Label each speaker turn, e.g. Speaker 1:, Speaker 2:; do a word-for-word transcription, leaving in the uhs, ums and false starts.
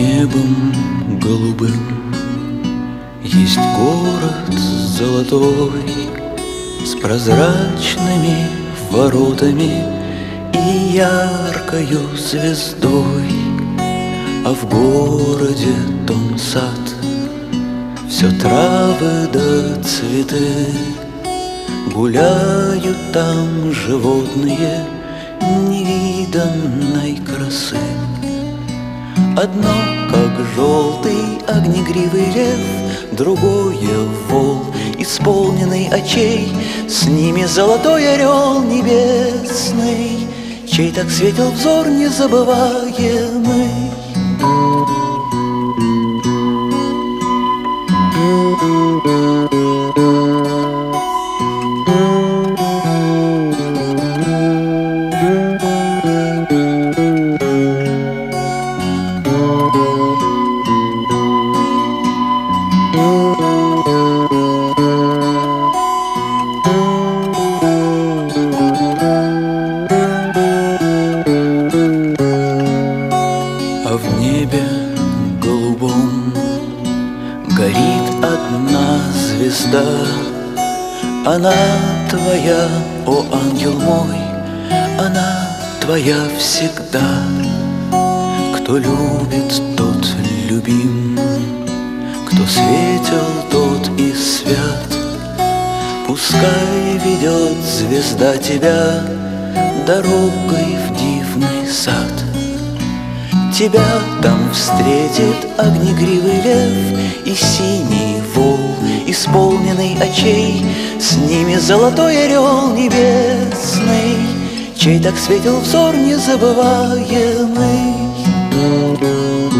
Speaker 1: небом голубым есть город золотой с прозрачными воротами и яркою звездой. А в городе том сад, все травы да цветы, гуляют там животные невиданной красы. Одно, как желтый огнегривый лев, другое вол, исполненный очей, с ними золотой орел небесный, чей так светил взор незабываемый. А в небе голубом горит одна звезда. Она твоя, о ангел мой, она твоя всегда. Кто любит, тот любим, кто светил, тот и свят. Пускай ведет звезда тебя дорогой в дивный сад. Тебя там встретит огнегривый лев и синий вол, исполненный очей, с ними золотой орел небесный, чей так светил взор незабываемый.